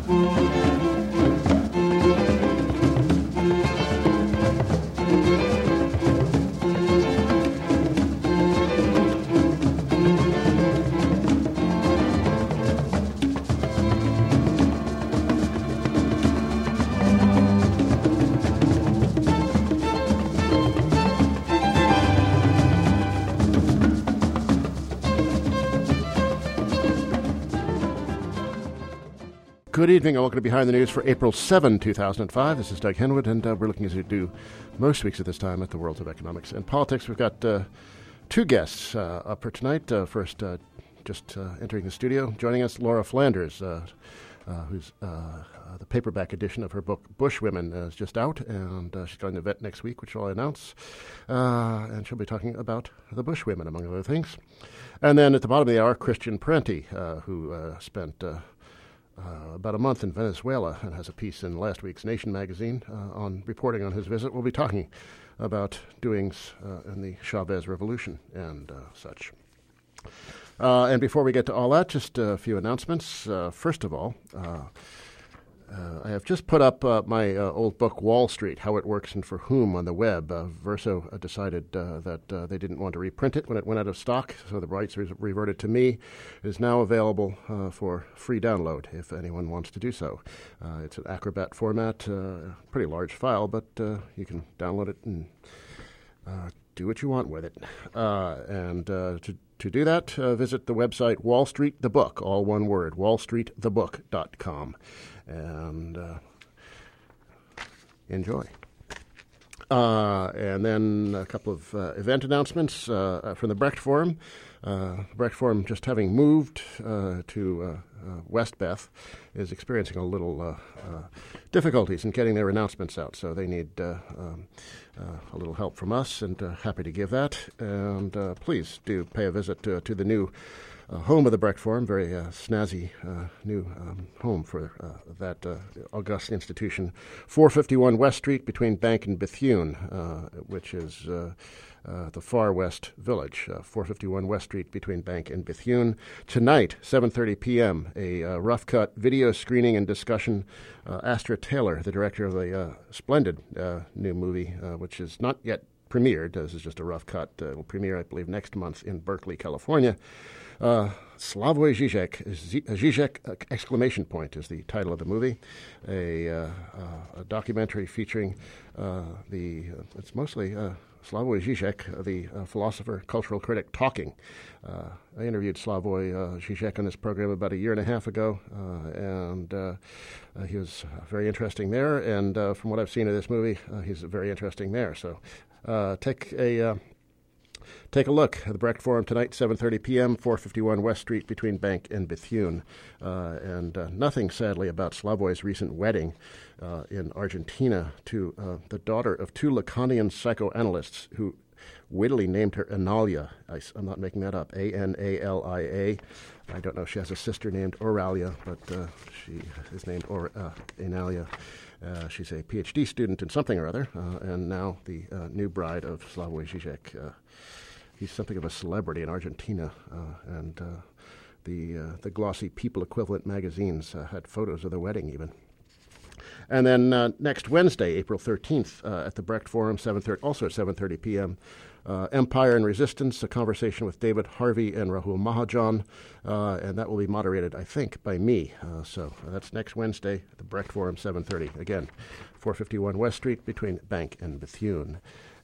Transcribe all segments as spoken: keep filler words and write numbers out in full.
Good evening and welcome to Behind the News for April seventh, two thousand five. This is Doug Henwood, and uh, we're looking as we do most weeks at this time at the worlds of economics and politics. We've got uh, two guests uh, up for tonight. Uh, first, uh, just uh, entering the studio, joining us, Laura Flanders, uh, uh, who's uh, uh, the paperback edition of her book, Bushwomen, uh, is just out, and uh, she's going to vet next week, which I'll announce. Uh, and she'll be talking about the Bushwomen, among other things. And then at the bottom of the hour, Christian Parenti, uh, who uh, spent... Uh, Uh, about a month in Venezuela and has a piece in last week's Nation magazine uh, on reporting on his visit. We'll be talking about doings uh, in the Chavez Revolution and uh, such. Uh, and before we get to all that, just a few announcements. Uh, first of all, uh, uh, I have just put up uh, my uh, old book, Wall Street, How It Works and For Whom, on the web. Uh, Verso uh, decided uh, that uh, they didn't want to reprint it when it went out of stock, so the rights re- reverted to me. It is now available uh, for free download if anyone wants to do so. Uh, it's an Acrobat format, uh, pretty large file, but uh, you can download it and uh, do what you want with it. Uh, and uh, to To do that, uh, visit the website Wall Street the Book, all one word, wall street the book dot com, and uh, enjoy. Uh, and then a couple of uh, event announcements uh, from the Brecht Forum. Uh, the Brecht Forum, just having moved uh, to uh, uh, West Beth, is experiencing a little uh, uh, difficulties in getting their announcements out, so they need uh, um, uh, a little help from us, and uh, happy to give that. And uh, please do pay a visit to, to the new uh, home of the Brecht Forum, very uh, snazzy uh, new um, home for uh, that uh, august institution, four fifty-one West Street between Bank and Bethune, uh, which is uh, uh, the far west village, uh, four fifty-one West Street between Bank and Bethune. Tonight, seven thirty p.m., a uh, rough-cut video screening and discussion. Uh, Astra Taylor, the director of a uh, splendid uh, new movie, uh, which is not yet premiered. This is just a rough cut. Uh, it will premiere, I believe, next month in Berkeley, California. Uh, Slavoj Žižek, Žižek exclamation point is the title of the movie. A, uh, uh, a documentary featuring uh, the, uh, it's mostly uh, Slavoj Žižek, the uh, philosopher, cultural critic, talking. Uh, I interviewed Slavoj uh, Žižek on this program about a year and a half ago, uh, and uh, uh, he was uh, very interesting there. And uh, from what I've seen of this movie, uh, he's very interesting there. So uh, take a... Uh, Take a look at the Brecht Forum tonight, seven thirty p.m., four fifty-one West Street between Bank and Bethune. Uh, and uh, nothing, sadly, about Slavoj's recent wedding uh, in Argentina to uh, the daughter of two Lacanian psychoanalysts who wittily named her Analia. I, I'm not making that up, A N A L I A. I don't know if she has a sister named Oralia, but uh, she is named or, uh, Analia. Uh, she's a P H D student in something or other, uh, and now the uh, new bride of Slavoj Žižek. Uh, he's something of a celebrity in Argentina, uh, and uh, the uh, the glossy People equivalent magazines uh, had photos of the wedding even. And then uh, next Wednesday, April thirteenth, uh, at the Brecht Forum, seven thirty, also at seven thirty p.m., uh, Empire and Resistance, a conversation with David Harvey and Rahul Mahajan, uh, and that will be moderated, I think, by me. Uh, so uh, that's next Wednesday at the Brecht Forum, seven thirty. Again, four fifty-one West Street between Bank and Bethune.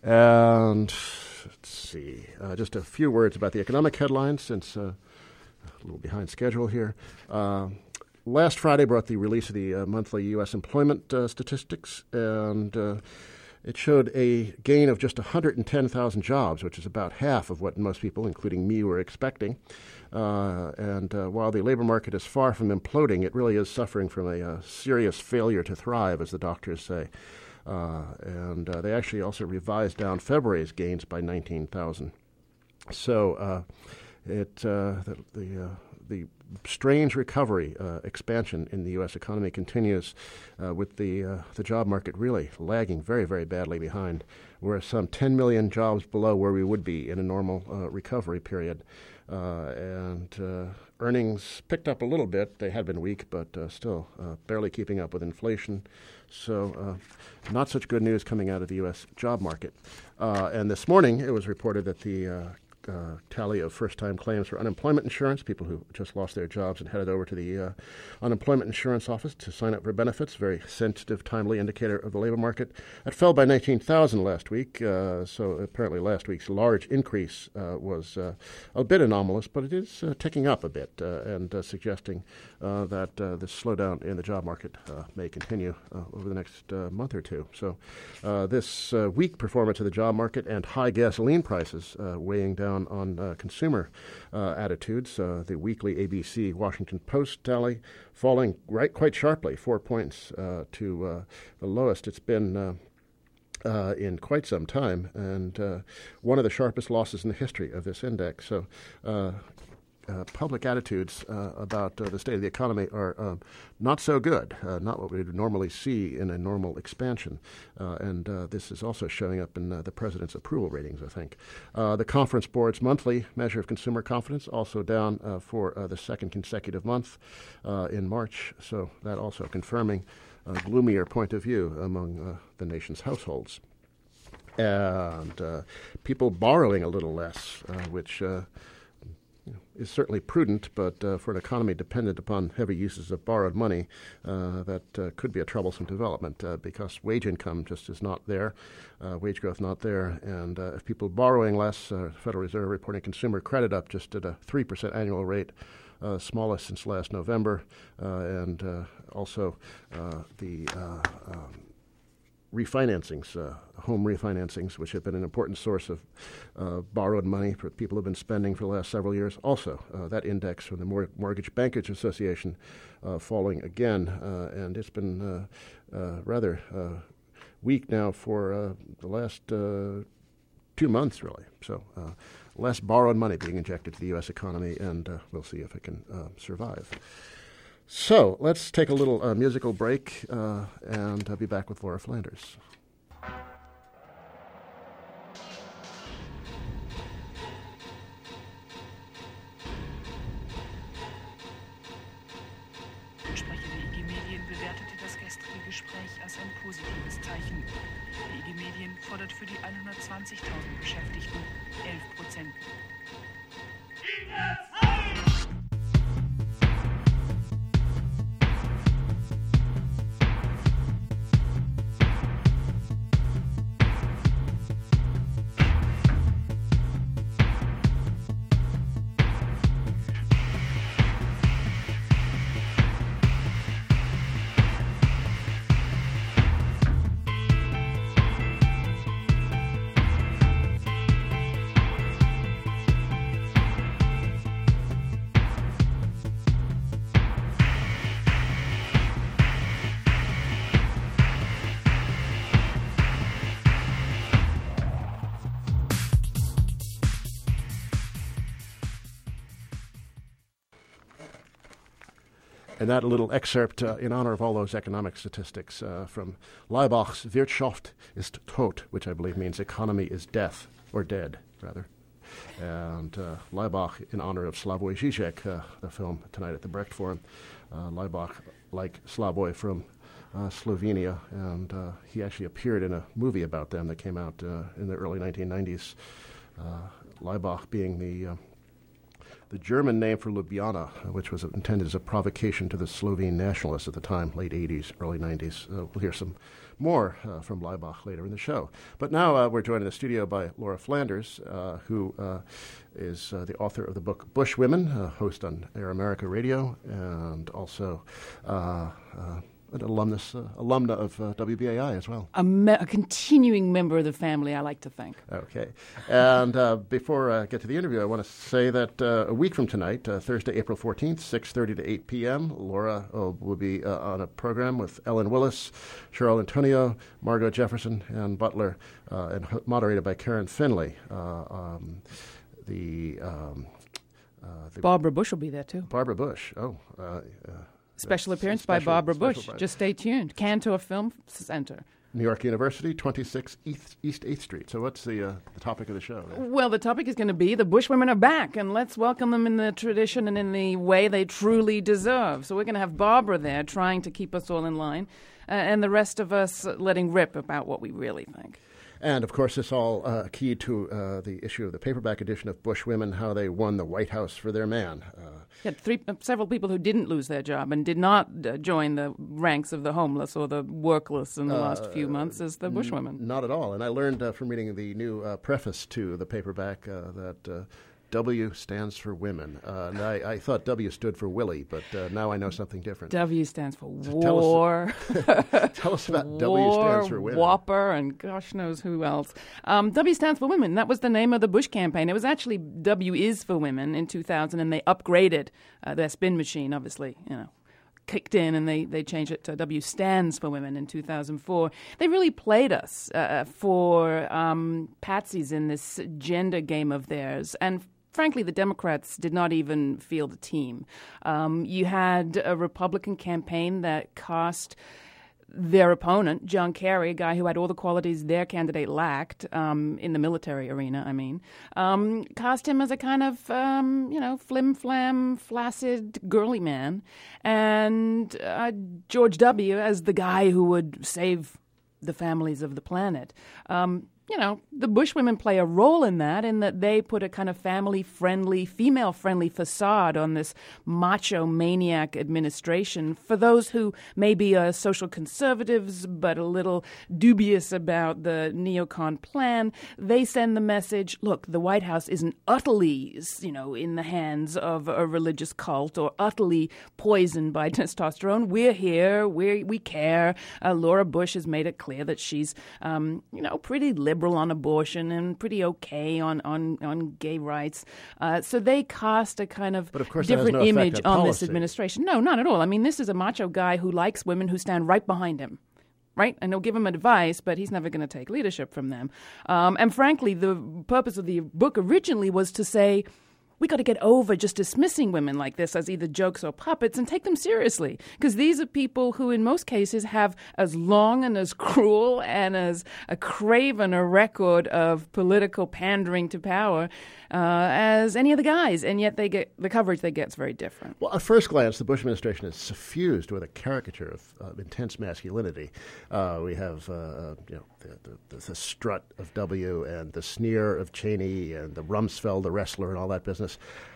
And let's see, uh, just a few words about the economic headlines, since uh, a little behind schedule here. Uh, Last Friday brought the release of the uh, monthly U S employment uh, statistics, and uh, it showed a gain of just one hundred ten thousand jobs, which is about half of what most people, including me, were expecting. Uh, and uh, while the labor market is far from imploding, it really is suffering from a uh, serious failure to thrive, as the doctors say. Uh, and uh, they actually also revised down February's gains by nineteen thousand. So uh, it uh, the the, uh, the strange recovery, uh, expansion in the U S economy continues, uh, with the uh, the job market really lagging very, very badly behind. We're some ten million jobs below where we would be in a normal uh, recovery period. Uh, and uh, earnings picked up a little bit. They had been weak, but uh, still uh, barely keeping up with inflation. So uh, not such good news coming out of the U S job market. Uh, and this morning it was reported that the uh, Uh, tally of first-time claims for unemployment insurance, people who just lost their jobs and headed over to the uh, unemployment insurance office to sign up for benefits, very sensitive, timely indicator of the labor market. It fell by nineteen thousand last week, uh, so apparently last week's large increase uh, was uh, a bit anomalous, but it is uh, ticking up a bit uh, and uh, suggesting uh, that uh, this slowdown in the job market uh, may continue uh, over the next uh, month or two. So uh, this uh, weak performance of the job market and high gasoline prices uh, weighing down on, on uh, consumer uh, attitudes. Uh, the weekly A B C Washington Post tally falling right quite sharply, four points uh, to uh, the lowest it's been uh, uh, in quite some time, and uh, one of the sharpest losses in the history of this index. So uh, Uh, public attitudes uh, about uh, the state of the economy are uh, not so good, uh, not what we would normally see in a normal expansion. Uh, and uh, this is also showing up in uh, the president's approval ratings, I think. Uh, the Conference Board's monthly measure of consumer confidence also down uh, for uh, the second consecutive month uh, in March. So that also confirming a gloomier point of view among uh, the nation's households. And uh, people borrowing a little less, uh, which Uh, You know, is certainly prudent, but uh, for an economy dependent upon heavy uses of borrowed money, uh, that uh, could be a troublesome development uh, because wage income just is not there, uh, wage growth not there, and uh, if people borrowing less, uh, Federal Reserve reporting consumer credit up just at a three percent annual rate, uh, smallest since last November, uh, and uh, also uh, the uh, um, refinancings, uh, home refinancings, which have been an important source of uh, borrowed money for people who have been spending for the last several years. Also, uh, that index from the Mor- Mortgage Bankers Association uh, falling again, uh, and it's been uh, uh, rather uh, weak now for uh, the last uh, two months, really. So uh, less borrowed money being injected to the U S economy, and uh, we'll see if it can uh, survive. So let's take a little uh, musical break, uh, and I'll be back with Laura Flanders. Sprecher der I G Medien bewertete das gestrige Gespräch als ein positives Zeichen. Die I G Medien fordert für die hundertzwanzigtausend Beschäftigten elf Prozent. And that little excerpt uh, in honor of all those economic statistics uh, from Leibach's Wirtschaft ist tot, which I believe means economy is death, or dead, rather. And uh, Leibach in honor of Slavoj Žižek, uh, the film tonight at the Brecht Forum. Uh, Leibach, like Slavoj from uh, Slovenia, and uh, he actually appeared in a movie about them that came out uh, in the early nineteen nineties. Uh, Leibach being the uh, the German name for Ljubljana, which was intended as a provocation to the Slovene nationalists at the time, late eighties, early nineties. Uh, we'll hear some more uh, from Leibach later in the show. But now uh, we're joined in the studio by Laura Flanders, uh, who uh, is uh, the author of the book Bush Women, uh, host on Air America Radio, and also uh, uh, an alumnus, uh, alumna of uh, W B A I as well. A, me- a continuing member of the family, I like to think. Okay. And uh, before I get to the interview, I want to say that uh, a week from tonight, uh, Thursday, April fourteenth, six thirty to eight p.m., Laura uh, will be uh, on a program with Ellen Willis, Cheryl Antonio, Margot Jefferson, and Butler, uh, and ho- moderated by Karen Finley. Uh, um, the, um, uh, the Barbara Bush will be there, too. Barbara Bush. Oh, uh, uh Special That's appearance special- by Barbara special Bush. by- Just stay tuned. Cantor Film Center. New York University, twenty-six East, East eighth Street. So what's the, uh, the topic of the show? There? Well, the topic is going to be the Bush women are back, and let's welcome them in the tradition and in the way they truly deserve. So we're going to have Barbara there trying to keep us all in line, uh, and the rest of us letting rip about what we really think. And, of course, this all uh, key to uh, the issue of the paperback edition of Bush Women, how they won the White House for their man. Uh, You had three, uh, several people who didn't lose their job and did not uh, join the ranks of the homeless or the workless in the uh, last few months as the Bush women. N- not at all. And I learned uh, from reading the new uh, preface to the paperback uh, that uh, W stands for women. Uh, and I, I thought W stood for Willie, but uh, now I know something different. W stands for Tell war. us, tell us about war, W stands for women. Whopper, and gosh knows who else. Um, W stands for women. That was the name of the Bush campaign. It was actually W is for women in two thousand, and they upgraded uh, their spin machine, obviously, you know. Kicked in and they, they changed it to W stands for women in two thousand four. They really played us uh, for um, patsies in this gender game of theirs. And frankly, the Democrats did not even field a team. Um, you had a Republican campaign that cast their opponent, John Kerry, a guy who had all the qualities their candidate lacked um, in the military arena, I mean, um, cast him as a kind of, um, you know, flim-flam, flaccid, girly man, and uh, George W. as the guy who would save the families of the planet. Um, You know, the Bush women play a role in that, in that they put a kind of family-friendly, female-friendly facade on this macho maniac administration for those who maybe are social conservatives but a little dubious about the neocon plan. They send the message, look, the White House isn't utterly, you know, in the hands of a religious cult or utterly poisoned by testosterone. We're here. We we care. Uh, Laura Bush has made it clear that she's, um, you know, pretty liberal on abortion and pretty okay on, on, on gay rights. Uh, so they cast a kind of, but of course different that has no image effect on, on policy. this administration. No, not at all. I mean, this is a macho guy who likes women who stand right behind him. Right? And he'll give him advice, but he's never going to take leadership from them. Um, and frankly, the purpose of the book originally was to say, we got to get over just dismissing women like this as either jokes or puppets and take them seriously. Because these are people who, in most cases, have as long and as cruel and as a craven a record of political pandering to power uh, as any of the guys. And yet they get the coverage they get is very different. Well, at first glance, the Bush administration is suffused with a caricature of uh, intense masculinity. Uh, we have uh, you know, the, the, the strut of W and the sneer of Cheney and the Rumsfeld, the wrestler, and all that business.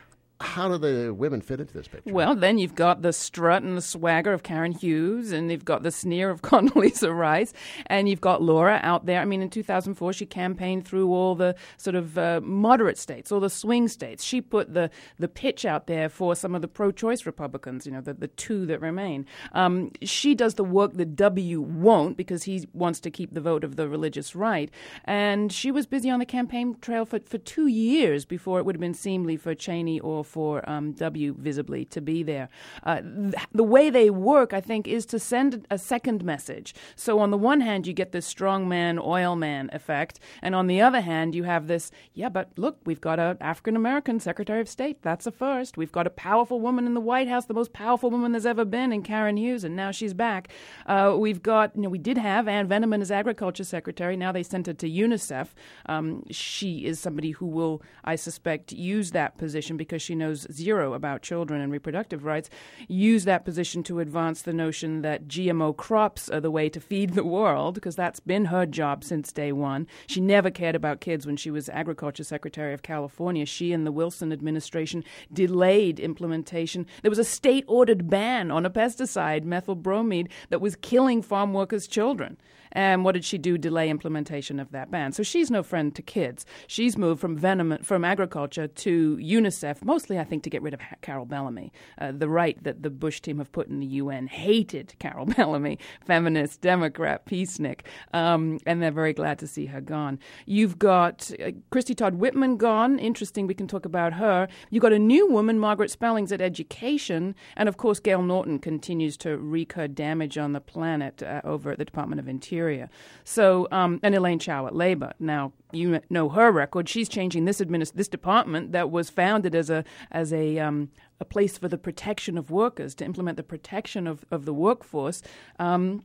How do the women fit into this picture? Well, then you've got the strut and the swagger of Karen Hughes, and you've got the sneer of Condoleezza Rice, and you've got Laura out there. I mean, in two thousand four, she campaigned through all the sort of uh, moderate states, all the swing states. She put the, the pitch out there for some of the pro-choice Republicans, you know, the, the two that remain. Um, she does the work that W won't, because he wants to keep the vote of the religious right. And she was busy on the campaign trail for, for two years before it would have been seemly for Cheney or for um, W visibly to be there. Uh, th- the way they work, I think, is to send a second message. So on the one hand, you get this strong man, oil man effect. And on the other hand, you have this, yeah, but look, we've got an African-American Secretary of State. That's a first. We've got a powerful woman in the White House, the most powerful woman there's ever been in Karen Hughes, and now she's back. Uh, we've got, you know, we did have Ann Veneman as Agriculture Secretary. Now they sent her to UNICEF. Um, she is somebody who will, I suspect, use that position because she knows zero about children and reproductive rights, use that position to advance the notion that G M O crops are the way to feed the world, because that's been her job since day one. She never cared about kids when she was Agriculture Secretary of California. She and the Wilson administration delayed implementation. There was a state-ordered ban on a pesticide, methylbromide, that was killing farm workers' children. And what did she do? Delay implementation of that ban. So she's no friend to kids. She's moved from venom, from agriculture to UNICEF, mostly, I think, to get rid of Carol Bellamy. Uh, the right that the Bush team have put in the U N hated Carol Bellamy, feminist, Democrat, peacenik, um, and they're very glad to see her gone. You've got uh, Christy Todd Whitman gone. Interesting, we can talk about her. You've got a new woman, Margaret Spellings, at education. And, of course, Gail Norton continues to wreak her damage on the planet uh, over at the Department of Interior. So, um, and Elaine Chao at Labor. Now, you know her record. She's changing this administ- this department that was founded as a as a um, a place for the protection of workers, to implement the protection of, of the workforce. Um,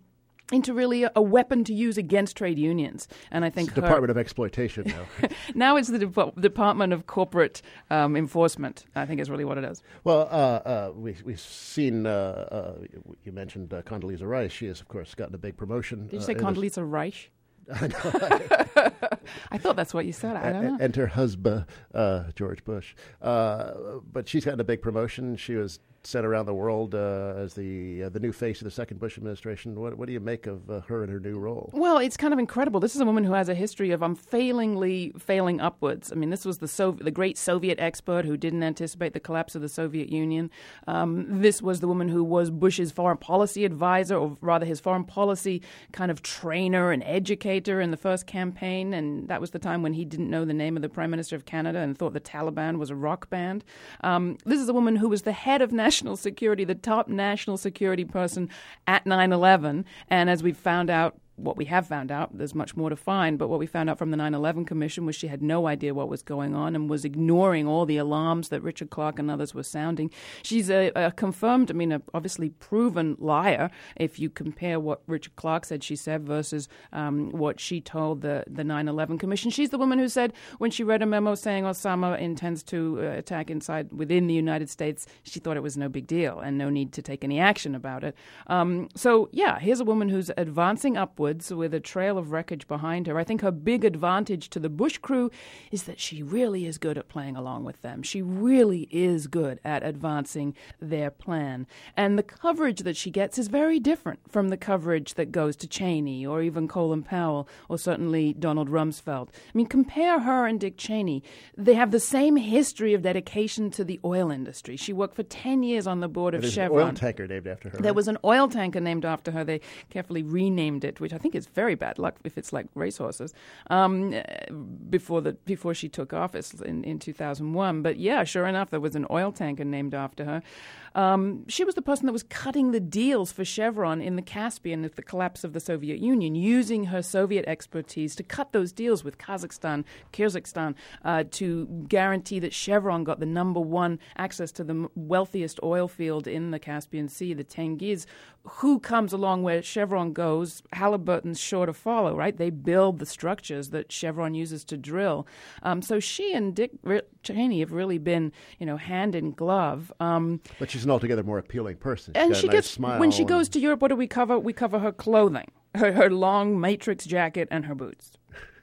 into really a, a weapon to use against trade unions. And I think it's the her, Department of Exploitation now. now it's the Dep- Department of Corporate um, Enforcement, I think is really what it is. Well, uh, uh, we, we've seen, uh, uh, you mentioned uh, Condoleezza Rice. She has, of course, gotten a big promotion. Did you say uh, Condoleezza Rice? I know. I thought that's what you said. I don't know. And her husband, uh, George Bush. Uh, but she's gotten a big promotion. She was sent around the world uh, as the uh, the new face of the second Bush administration. What, what do you make of uh, her and her new role? Well, it's kind of incredible. This is a woman who has a history of unfailingly failing upwards. I mean, this was the Soviet, the great Soviet expert who didn't anticipate the collapse of the Soviet Union. Um, this was the woman who was Bush's foreign policy advisor, or rather his foreign policy kind of trainer and educator in the first campaign. And that was the time when he didn't know the name of the Prime Minister of Canada and thought the Taliban was a rock band. Um, this is a woman who was the head of national National security, the top national security person at nine eleven. And as we found out, what we have found out, there's much more to find, but what we found out from the nine eleven Commission was she had no idea what was going on and was ignoring all the alarms that Richard Clarke and others were sounding. She's a, a confirmed, I mean, a obviously proven liar if you compare what Richard Clarke said she said versus um, what she told the, the nine eleven Commission. She's the woman who said when she read a memo saying Osama intends to uh, attack inside within the United States, she thought it was no big deal and no need to take any action about it. Um, so, yeah, here's a woman who's advancing upwards with a trail of wreckage behind her. I think her big advantage to the Bush crew is that she really is good at playing along with them. She really is good at advancing their plan. And the coverage that she gets is very different from the coverage that goes to Cheney or even Colin Powell or certainly Donald Rumsfeld. I mean, compare her and Dick Cheney. They have the same history of dedication to the oil industry. She worked for ten years on the board of There's Chevron. an oil tanker named after her. There right? was an oil tanker named after her. They carefully renamed it, which I think is very bad luck if it's like racehorses, um, before the before she took office in, in two thousand one. But yeah, sure enough, there was an oil tanker named after her. Um, she was the person that was cutting the deals for Chevron in the Caspian at the collapse of the Soviet Union, using her Soviet expertise to cut those deals with Kazakhstan, Kyrgyzstan, uh, to guarantee that Chevron got the number one access to the wealthiest oil field in the Caspian Sea, the Tengiz. Who comes along where Chevron goes? Halliburton's sure to follow, right? They build the structures that Chevron uses to drill. Um, so she and Dick Cheney have really been, you know, hand in glove. Um, but she's an altogether more appealing person. She's and got she a nice gets smile when she and- goes to Europe. What do we cover? We cover her clothing, her, her long matrix jacket, and her boots,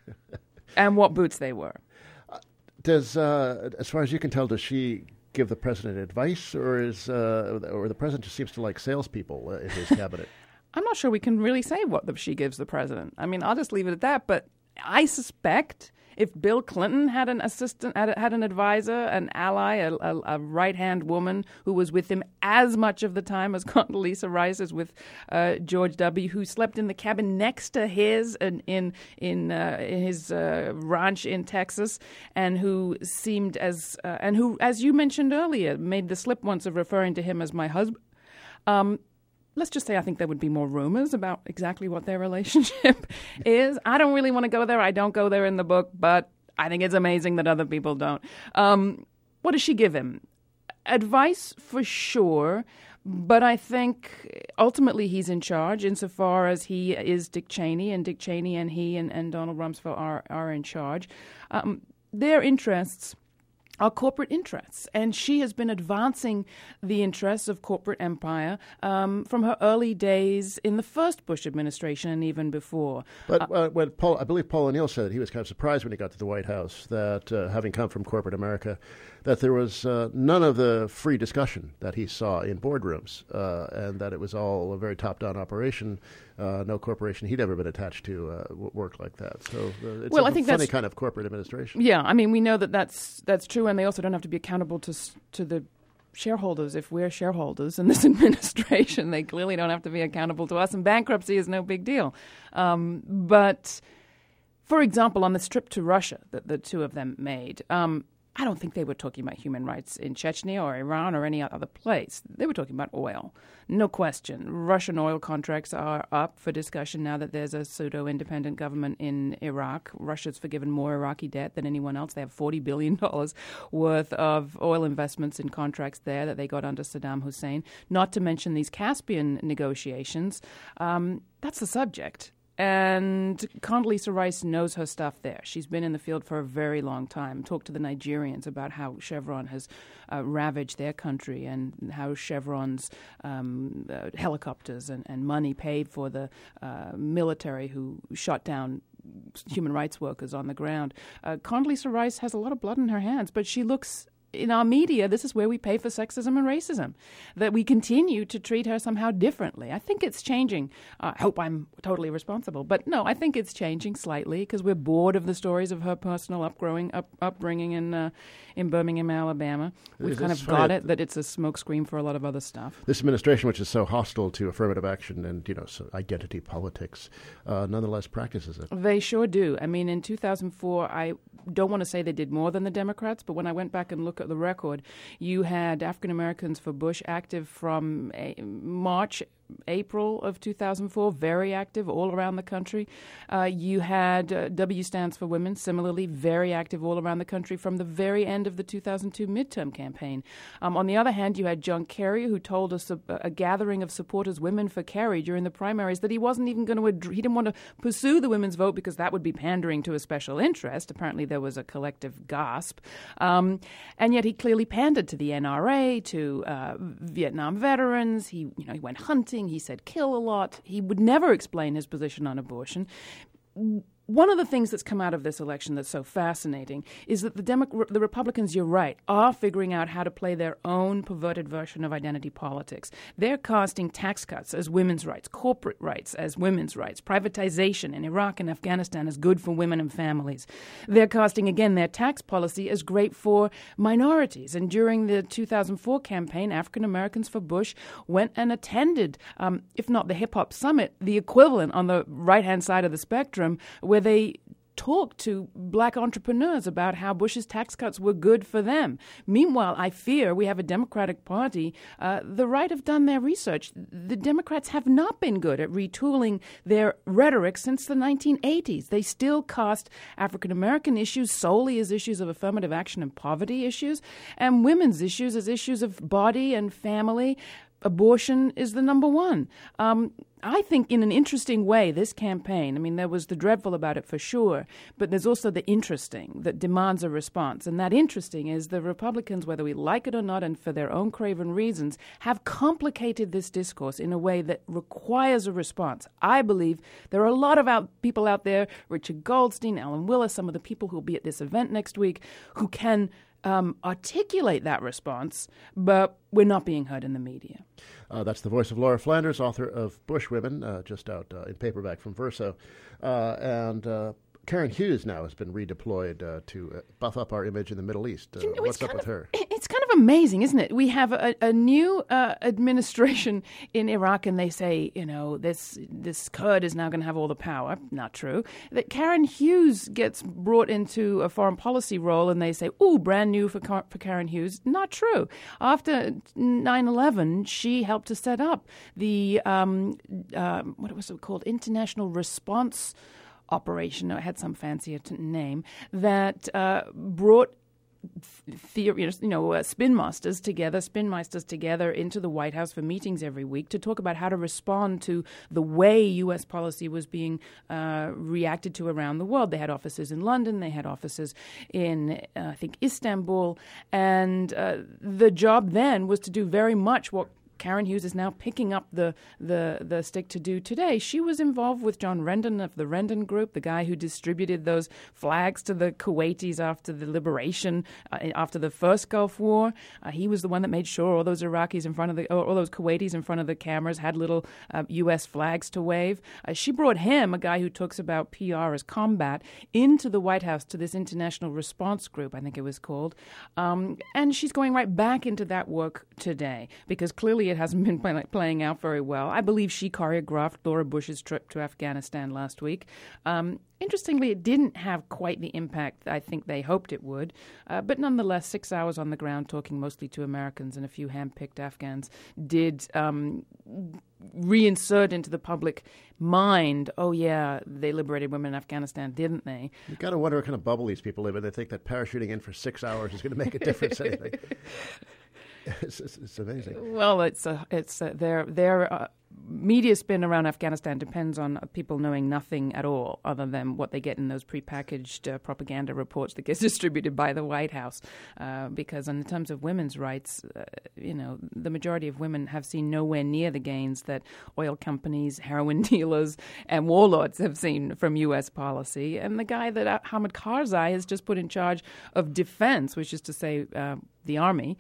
and what boots they were. Does, uh, as far as you can tell, does she give the president advice, or is uh, or the president just seems to like salespeople uh, in his cabinet? I'm not sure we can really say what the, she gives the president. I mean, I'll just leave it at that. But I suspect if Bill Clinton had an assistant, had, had an advisor, an ally, a, a, a right-hand woman who was with him as much of the time as Condoleezza Rice is with uh, George W., who slept in the cabin next to his in in in, uh, in his uh, ranch in Texas, and who seemed as uh, and who, as you mentioned earlier, made the slip once of referring to him as my husband. Um, Let's just say I think there would be more rumors about exactly what their relationship is. I don't really want to go there. I don't go there in the book, but I think it's amazing that other people don't. Um, what does she give him? Advice for sure, but I think ultimately he's in charge insofar as he is Dick Cheney, and Dick Cheney and he and, and Donald Rumsfeld are, are in charge. Um, their interests are corporate interests, and she has been advancing the interests of corporate empire um, from her early days in the first Bush administration and even before. But uh, uh, when Paul, I believe Paul O'Neill said that he was kind of surprised when he got to the White House that, uh, having come from corporate America, that there was uh, none of the free discussion that he saw in boardrooms, uh, and that it was all a very top-down operation. Uh, no corporation he'd ever been attached to uh, worked like that. So uh, it's well, a I think funny that's, kind of corporate administration. Yeah, I mean, we know that that's, that's true, and they also don't have to be accountable to to the shareholders. If we're shareholders in this administration, they clearly don't have to be accountable to us, and bankruptcy is no big deal. Um, but, for example, on this trip to Russia that the two of them made, um, I don't think they were talking about human rights in Chechnya or Iran or any other place. They were talking about oil. No question. Russian oil contracts are up for discussion now that there's a pseudo-independent government in Iraq. Russia's forgiven more Iraqi debt than anyone else. They have forty billion dollars worth of oil investments in contracts there that they got under Saddam Hussein, not to mention these Caspian negotiations. Um, that's the subject. And Condoleezza Rice knows her stuff there. She's been in the field for a very long time. Talked to the Nigerians about how Chevron has uh, ravaged their country and how Chevron's um, uh, helicopters and, and money paid for the uh, military who shot down human rights workers on the ground. Uh, Condoleezza Rice has a lot of blood in her hands, but she looks... In our media, this is where we pay for sexism and racism, that we continue to treat her somehow differently. I think it's changing. Uh, I hope I'm totally responsible. But no, I think it's changing slightly because we're bored of the stories of her personal upgrowing, up, upbringing in uh, in Birmingham, Alabama. We've It's kind of funny got that- it that it's a smokescreen for a lot of other stuff. This administration, which is so hostile to affirmative action and, you know, so identity politics, uh, nonetheless practices it. They sure do. I mean, in two thousand four, I don't want to say they did more than the Democrats, but when I went back and looked at the record, you had African Americans for Bush active from a, March, April of two thousand four, very active all around the country. Uh, you had uh, W stands for Women, similarly very active all around the country from the very end of the two thousand two midterm campaign. Um, on the other hand, you had John Kerry, who told us a, a gathering of supporters, Women for Kerry, during the primaries that he wasn't even going to, ad- he didn't want to pursue the women's vote because that would be pandering to a special interest. Apparently there was a collective gasp. Um, and yet he clearly pandered to the N R A, to uh, Vietnam veterans. He, you know, he went hunting. He said kill a lot. He would never explain his position on abortion. One of the things that's come out of this election that's so fascinating is that the Demo- the Republicans, you're right, are figuring out how to play their own perverted version of identity politics. They're casting tax cuts as women's rights, corporate rights as women's rights, privatization in Iraq and Afghanistan as good for women and families. They're casting, again, their tax policy as great for minorities. And during the two thousand four campaign, African Americans for Bush went and attended, um, if not the hip-hop summit, the equivalent on the right-hand side of the spectrum, where they talked to black entrepreneurs about how Bush's tax cuts were good for them. Meanwhile, I fear we have a Democratic Party. Uh, the right have done their research. The Democrats have not been good at retooling their rhetoric since the nineteen eighties. They still cast African-American issues solely as issues of affirmative action and poverty issues, and women's issues as issues of body and family. Abortion is the number one. Um, I think in an interesting way, this campaign, I mean, there was the dreadful about it for sure, but there's also the interesting that demands a response. And that interesting is the Republicans, whether we like it or not, and for their own craven reasons, have complicated this discourse in a way that requires a response. I believe there are a lot of out, people out there, Richard Goldstein, Alan Willis, some of the people who will be at this event next week, who can Um, articulate that response, but we're not being heard in the media. Uh, that's the voice of Laura Flanders, author of Bush Women, uh, just out uh, in paperback from Verso. Uh, and uh, Karen Hughes now has been redeployed uh, to uh, buff up our image in the Middle East. Uh, You know, what's it's up kind with of, her? It's kind of amazing, isn't it? We have a, a new uh, administration in Iraq, and they say, you know, this this Kurd is now going to have all the power. Not true. That Karen Hughes gets brought into a foreign policy role, and they say, ooh, brand new for, Car- for Karen Hughes. Not true. After nine eleven, she helped to set up the, um, uh, what was it called, International Response Operation. It had some fancier t- name that uh, brought theory, you know, uh, spin masters together, spin meisters together into the White House for meetings every week to talk about how to respond to the way U S policy was being uh, reacted to around the world. They had offices in London, they had offices in, uh, I think, Istanbul, and uh, the job then was to do very much what Karen Hughes is now picking up the, the the stick to do today. She was involved with John Rendon of the Rendon Group, the guy who distributed those flags to the Kuwaitis after the liberation, uh, after the first Gulf War. Uh, he was the one that made sure all those Iraqis in front of the, all those Kuwaitis in front of the cameras had little uh, U S flags to wave. Uh, she brought him, a guy who talks about P R as combat, into the White House to this International Response Group, I think it was called. Um, and she's going right back into that work today because clearly politically, it hasn't been play- playing out very well. I believe she choreographed Laura Bush's trip to Afghanistan last week. Um, Interestingly, it didn't have quite the impact I think they hoped it would. Uh, but nonetheless, six hours on the ground talking mostly to Americans and a few hand-picked Afghans did um, reinsert into the public mind, oh, yeah, they liberated women in Afghanistan, didn't they? You've got to wonder what kind of bubble these people live in. They think that parachuting in for six hours is going to make a difference. Anything. It's, it's, it's amazing. Well, it's a, it's a, their their uh, media spin around Afghanistan depends on people knowing nothing at all other than what they get in those prepackaged uh, propaganda reports that gets distributed by the White House. Uh, because in terms of women's rights, uh, you know, the majority of women have seen nowhere near the gains that oil companies, heroin dealers, and warlords have seen from U S policy. And the guy that uh, Hamid Karzai has just put in charge of defense, which is to say uh, the army,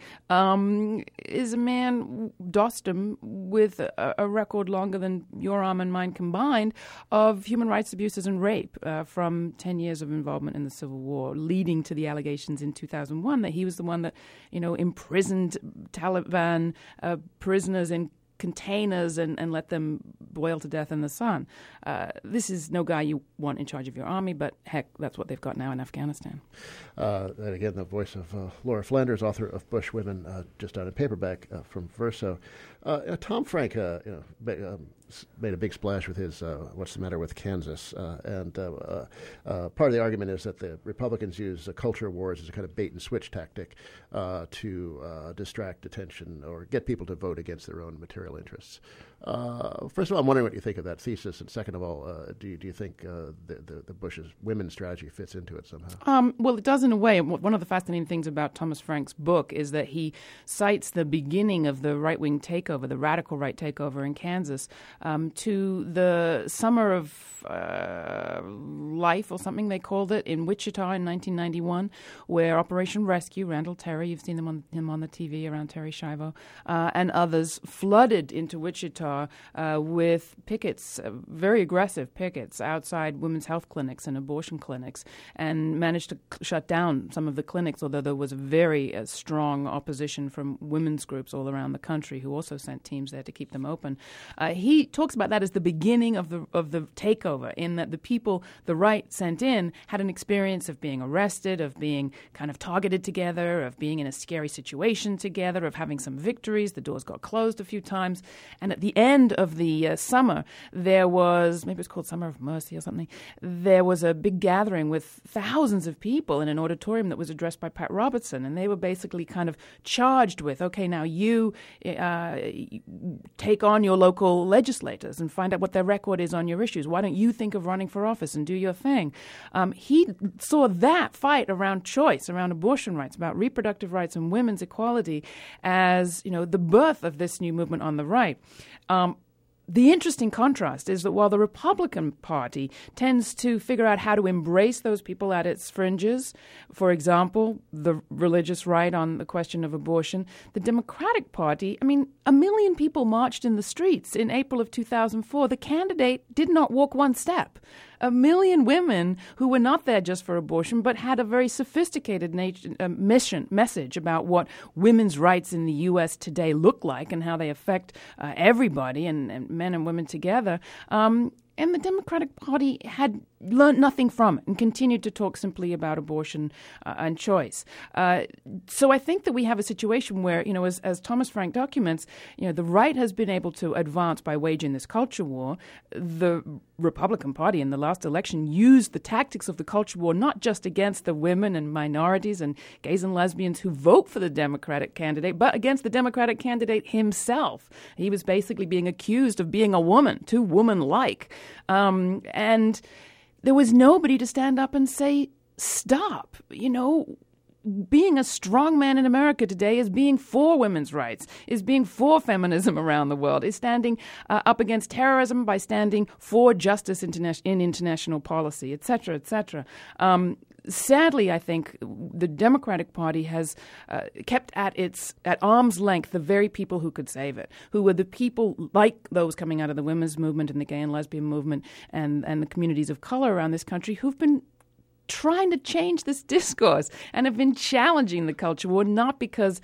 um, is a man, Dostum, with a, a record longer than your arm and mine combined of human rights abuses and rape uh, from ten years of involvement in the Civil War, leading to the allegations in two thousand one that he was the one that, you know, imprisoned Taliban uh, prisoners in containers and, and let them boil to death in the sun. Uh, this is no guy you want in charge of your army, but heck, that's what they've got now in Afghanistan. Uh, and again, the voice of uh, Laura Flanders, author of Bush Women, uh, just out in paperback uh, from Verso. Uh, uh, Tom Frank, uh, you know, ba- um, made a big splash with his uh, "What's the Matter with Kansas?" Uh, and uh, uh, uh, part of the argument is that the Republicans use uh, culture wars as a kind of bait and switch tactic uh, to uh, distract attention or get people to vote against their own material interests. Uh, first of all, I'm wondering what you think of that thesis, and second of all, uh, do you, do you think uh, the, the, the Bush's women's strategy fits into it somehow? Um, well, it does in a way. One of the fascinating things about Thomas Frank's book is that he cites the beginning of the right-wing takeover, the radical right takeover in Kansas, um, to the summer of uh, life or something they called it in Wichita in nineteen ninety-one, where Operation Rescue, Randall Terry, you've seen them on, him on the T V around Terry Schiavo, uh, and others flooded into Wichita uh, with pickets, uh, very aggressive pickets outside women's health clinics and abortion clinics, and managed to c- shut down some of the clinics, although there was very uh, strong opposition from women's groups all around the country who also sent teams there to keep them open. Uh, he talks about that as the beginning of the of the takeover, in that the people the right sent in had an experience of being arrested, of being kind of targeted together, of being in a scary situation together, of having some victories. The doors got closed a few times. And at the end of the uh, summer, there was, maybe it's called Summer of Mercy or something, there was a big gathering with thousands of people in an auditorium that was addressed by Pat Robertson. And they were basically kind of charged with, okay, now you uh, take on your local legislators and find out what their record is on your issues. Why don't you think of running for office and do your thing? Um, he saw that fight around choice, around abortion rights, about reproductive rights and women's equality as, you know, the birth of this new movement on the right. Um, The interesting contrast is that while the Republican Party tends to figure out how to embrace those people at its fringes, for example, the religious right on the question of abortion, the Democratic Party, I mean, a million people marched in the streets in April of two thousand four. The candidate did not walk one step. A million women who were not there just for abortion, but had a very sophisticated nat- uh, mission message about what women's rights in the U S today look like and how they affect uh, everybody and, and men and women together. Um, and the Democratic Party had learned nothing from it and continued to talk simply about abortion uh, and choice. Uh, so I think that we have a situation where, you know, as, as Thomas Frank documents, you know, the right has been able to advance by waging this culture war. The Republican Party in the last election used the tactics of the culture war not just against the women and minorities and gays and lesbians who vote for the Democratic candidate, but against the Democratic candidate himself. He was basically being accused of being a woman, too woman-like. Um, and there was nobody to stand up and say, stop. You know, being a strong man in America today is being for women's rights, is being for feminism around the world, is standing uh, up against terrorism by standing for justice interna- in international policy, et cetera, et cetera. Um, Sadly, I think the Democratic Party has uh, kept at its at arm's length the very people who could save it, who were the people like those coming out of the women's movement and the gay and lesbian movement and, and the communities of color around this country who've been trying to change this discourse and have been challenging the culture war, not because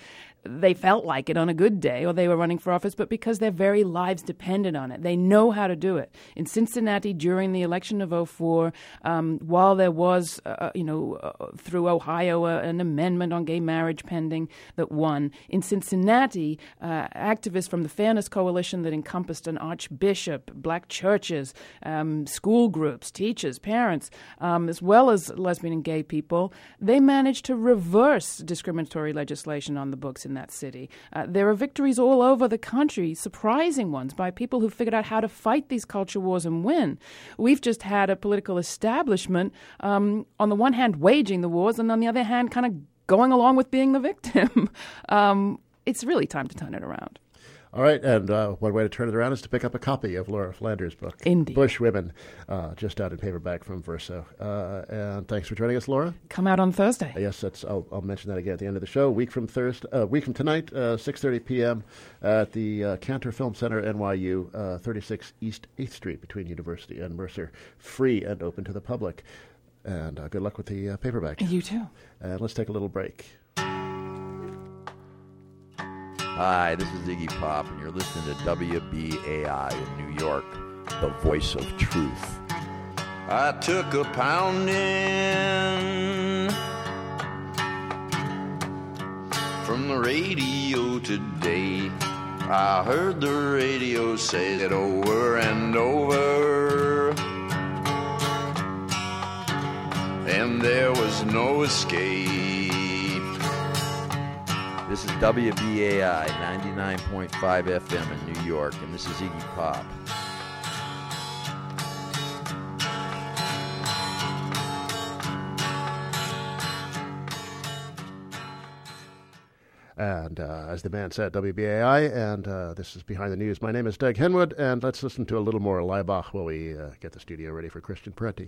they felt like it on a good day or they were running for office, but because their very lives depended on it. They know how to do it. In Cincinnati, during the election of oh four, um, while there was, uh, you know, uh, through Ohio, uh, an amendment on gay marriage pending that won, in Cincinnati, uh, activists from the Fairness Coalition that encompassed an archbishop, black churches, um, school groups, teachers, parents, um, as well as lesbian and gay people, they managed to reverse discriminatory legislation on the books in that city. Uh, there are victories all over the country, surprising ones, by people who figured out how to fight these culture wars and win. We've just had a political establishment, um, on the one hand, waging the wars, and on the other hand, kind of going along with being the victim. um, it's really time to turn it around. All right, and uh, one way to turn it around is to pick up a copy of Laura Flanders' book, Indeed. Bush Women, uh, just out in paperback from Verso. Uh, and thanks for joining us, Laura. Come out on Thursday. Uh, yes, that's. I'll, I'll mention that again at the end of the show. Week from Thursday, uh, week from tonight, uh, six thirty p.m. at the uh, Cantor Film Center, N Y U, uh, thirty-six East eighth Street, between University and Mercer. Free and open to the public. And uh, good luck with the uh, paperback. You too. And let's take a little break. Hi, this is Iggy Pop, and you're listening to W B A I in New York, the voice of truth. I took a pounding from the radio today. I heard the radio say it over and over, and there was no escape. This is W B A I ninety-nine point five F M in New York, and this is Iggy Pop. And uh, as the man said, W B A I, and uh, this is Behind the News. My name is Doug Henwood, and let's listen to a little more Laibach while we uh, get the studio ready for Christian Parenti.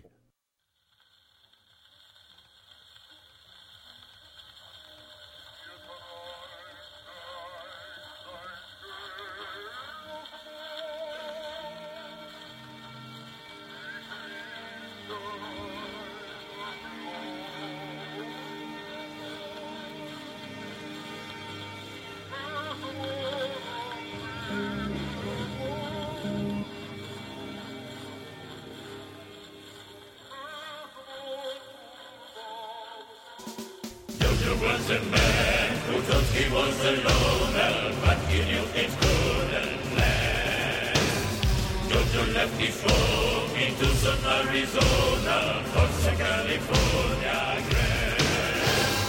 Was a man, Krutowski was a loner, but he knew it couldn't last. Jojo left his home in Tucson, Arizona, for the California grass.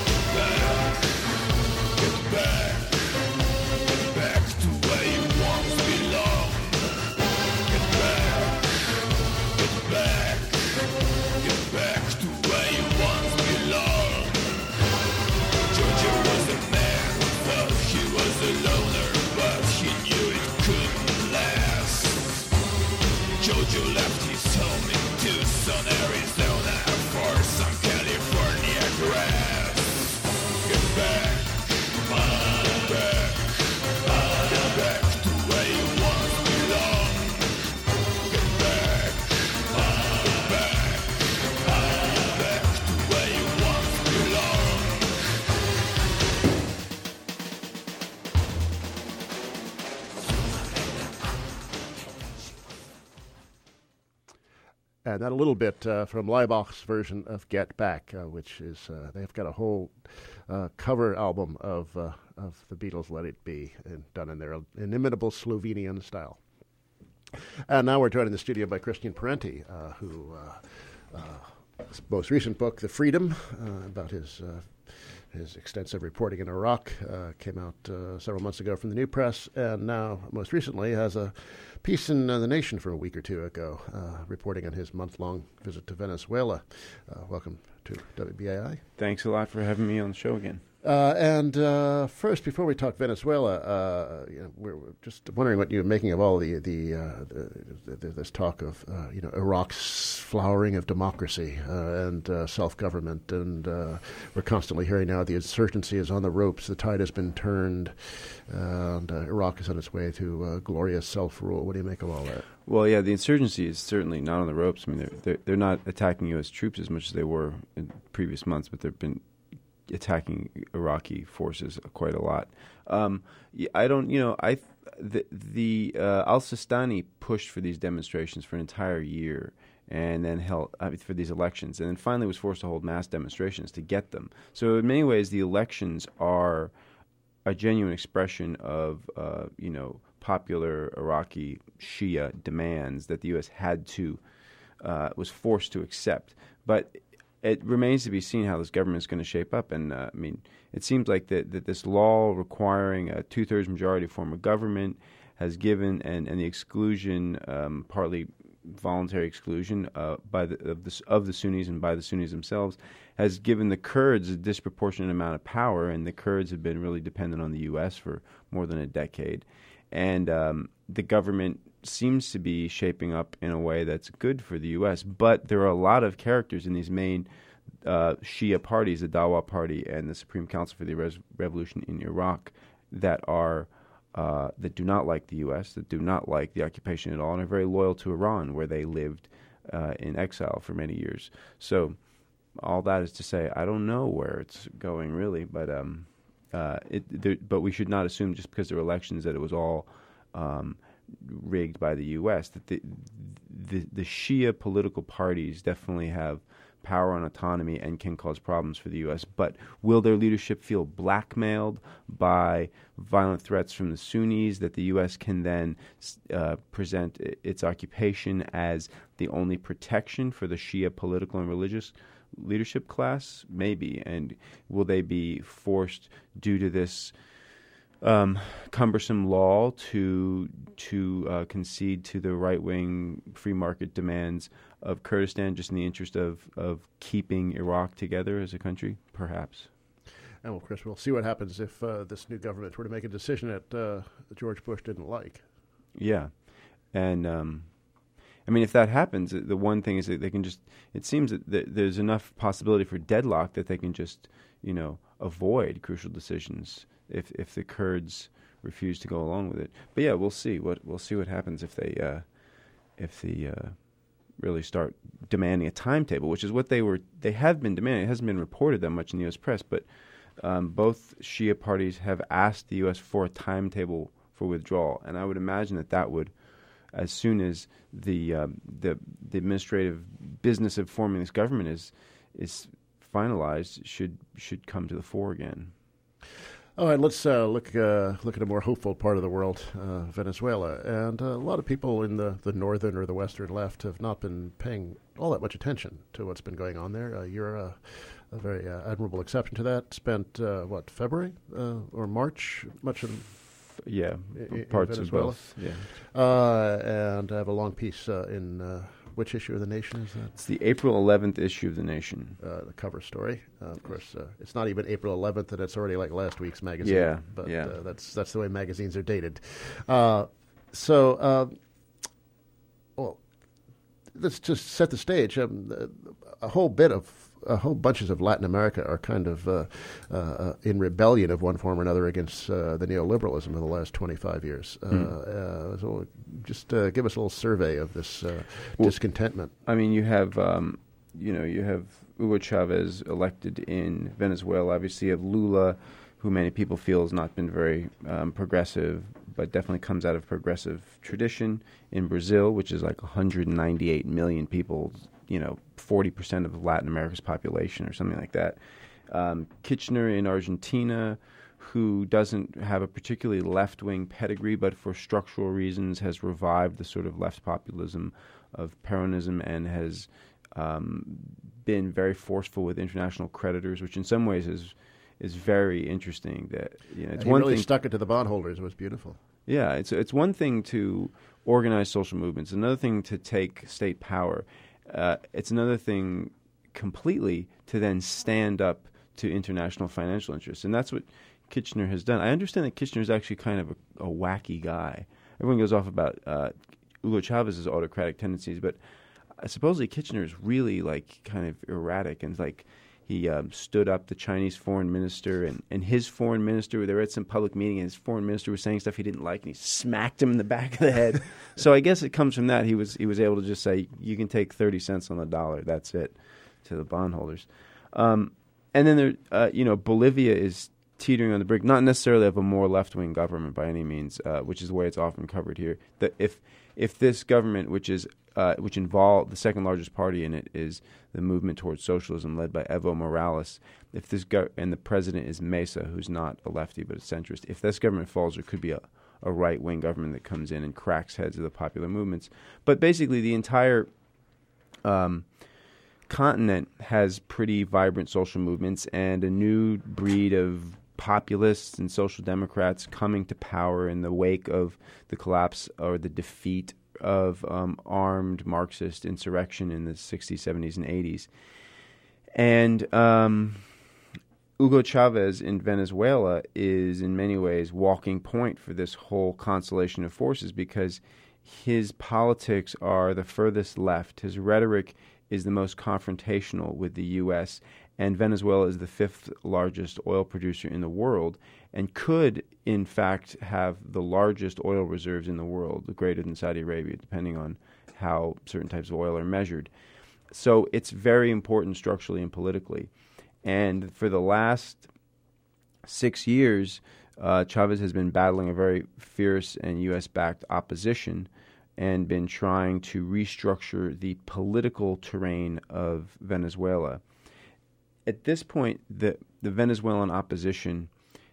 Get back, get back to where you once belonged. Get back, get back, get back to where you once belonged. Jojo was a man who thought he was a loner, but he knew it couldn't last. Jojo left his home in Tucson, Arizona, for some California grass. Get back, get back, get back to where you once belonged. Get back, get back, get back to where you once belonged. And that a little bit uh, from Laibach's version of Get Back, uh, which is, uh, they've got a whole uh, cover album of uh, of the Beatles' Let It Be, and done in their inimitable Slovenian style. And now we're joined in the studio by Christian Parenti, uh, who, uh, uh, his most recent book, The Freedom, uh, about his uh, his extensive reporting in Iraq, uh, came out uh, several months ago from the New Press, and now, most recently, has a piece in uh, The Nation from a week or two ago, uh, reporting on his month-long visit to Venezuela. Uh, welcome to W B A I. Thanks a lot for having me on the show again. Uh, and uh, first, before we talk Venezuela, uh, you know, we're, we're just wondering what you're making of all the the, uh, the, the this talk of uh, you know Iraq's flowering of democracy uh, and uh, self-government, and uh, we're constantly hearing now the insurgency is on the ropes, the tide has been turned, and uh, Iraq is on its way to uh, glorious self-rule. What do you make of all that? Well, yeah, the insurgency is certainly not on the ropes. I mean, they're they're, they're not attacking U S troops as much as they were in previous months, but they've been attacking Iraqi forces quite a lot. Um, I don't, you know, I the, the uh, al-Sistani pushed for these demonstrations for an entire year, and then held uh, for these elections, and then finally was forced to hold mass demonstrations to get them. So in many ways, the elections are a genuine expression of, uh, you know, popular Iraqi Shia demands that the U S had to, uh, was forced to accept. But it remains to be seen how this government is going to shape up. And, uh, I mean, it seems like that, that this law requiring a two-thirds majority form of government has given, and, and the exclusion, um, partly voluntary exclusion uh, by the, of, the, of the Sunnis and by the Sunnis themselves, has given the Kurds a disproportionate amount of power, and the Kurds have been really dependent on the U S for more than a decade. And um, the government seems to be shaping up in a way that's good for the U S, but there are a lot of characters in these main uh, Shia parties, the Dawa Party and the Supreme Council for the Res- Revolution in Iraq, that are uh, that do not like the U S, that do not like the occupation at all, and are very loyal to Iran, where they lived uh, in exile for many years. So all that is to say, I don't know where it's going really, but um, uh, it, there, but we should not assume just because there were elections that it was all um, rigged by the U S. That the, the the Shia political parties definitely have power and autonomy and can cause problems for the U S. But will their leadership feel blackmailed by violent threats from the Sunnis that the U S can then uh, present its occupation as the only protection for the Shia political and religious leadership class? Maybe. And will they be forced, due to this um, cumbersome law, to to uh, concede to the right-wing free market demands of Kurdistan, just in the interest of, of keeping Iraq together as a country? Perhaps. And well, Chris, we'll see what happens if uh, this new government were to make a decision that uh, George Bush didn't like. Yeah. And um, I mean, if that happens, the one thing is that they can just, it seems that th- there's enough possibility for deadlock that they can just, you know, avoid crucial decisions if if the Kurds refuse to go along with it. But yeah, we'll see what we'll see what happens if they uh, if the uh, really start demanding a timetable, which is what they were they have been demanding. It hasn't been reported that much in the U S press, but um, both Shia parties have asked the U S for a timetable for withdrawal, and I would imagine that that would, as soon as the um, the the administrative business of forming this government is is finalized, should should come to the fore again. All right, let's uh, look uh, look at a more hopeful part of the world, uh, Venezuela. And uh, a lot of people in the, the northern or the western left have not been paying all that much attention to what's been going on there. Uh, you're a, a very uh, admirable exception to that. Spent, uh, what, February uh, or March, much of Yeah, in, parts in of both. Yeah, uh, and I have a long piece uh, in... Uh, Which issue of The Nation is that? It's the April eleventh issue of The Nation. Uh, the cover story. Uh, of course, uh, it's not even April eleventh, and it's already like last week's magazine. Yeah, but yeah. Uh, that's that's the way magazines are dated. Uh, so, uh, well, let's just set the stage. Um, a whole bit of a whole bunches of Latin America are kind of uh, uh, in rebellion of one form or another against uh, the neoliberalism of the last twenty-five years. Uh, Mm. uh, so just uh, give us a little survey of this uh, Well, discontentment. I mean, you have, um, you know, you have Hugo Chavez elected in Venezuela. Obviously, you have Lula, who many people feel has not been very um, progressive, but definitely comes out of progressive tradition. In Brazil, which is like one hundred ninety-eight million people, you know, forty percent of Latin America's population or something like that. Um, Kirchner in Argentina, who doesn't have a particularly left-wing pedigree, but for structural reasons has revived the sort of left populism of Peronism and has um, been very forceful with international creditors, which in some ways is is very interesting. That you know, it's he one really thing stuck it to the bondholders. It was beautiful. Yeah, it's it's one thing to organize social movements, another thing to take state power. Uh, it's another thing completely to then stand up to international financial interests, and that's what Kirchner has done. I understand that Kirchner is actually kind of a, a wacky guy. Everyone goes off about uh, Hugo Chavez's autocratic tendencies, but supposedly Kirchner is really like kind of erratic and like. He um, stood up the Chinese foreign minister, and, and his foreign minister, they were at some public meeting, and his foreign minister was saying stuff he didn't like, and he smacked him in the back of the head. So I guess it comes from that. He was he was able to just say, you can take thirty cents on the dollar, that's it, to the bondholders. Um, and then there, uh, you know, Bolivia is teetering on the brink, not necessarily of a more left-wing government by any means, uh, which is the way it's often covered here. That if if this government, which is uh, which involved the second largest party in it, is the movement towards socialism led by Evo Morales. If this go- and the president is Mesa, who's not a lefty but a centrist. If this government falls, there could be a, a right-wing government that comes in and cracks heads of the popular movements. But basically, the entire um, continent has pretty vibrant social movements and a new breed of populists and social democrats coming to power in the wake of the collapse or the defeat of um, armed Marxist insurrection in the sixties, seventies, and eighties. And um, Hugo Chavez in Venezuela is in many ways walking point for this whole constellation of forces because his politics are the furthest left. His rhetoric is the most confrontational with the U S, and Venezuela is the fifth largest oil producer in the world and could, in fact, have the largest oil reserves in the world, greater than Saudi Arabia, depending on how certain types of oil are measured. So it's very important structurally and politically. And for the last six years, uh, Chavez has been battling a very fierce and U S-backed opposition and been trying to restructure the political terrain of Venezuela. At this point, the, the Venezuelan opposition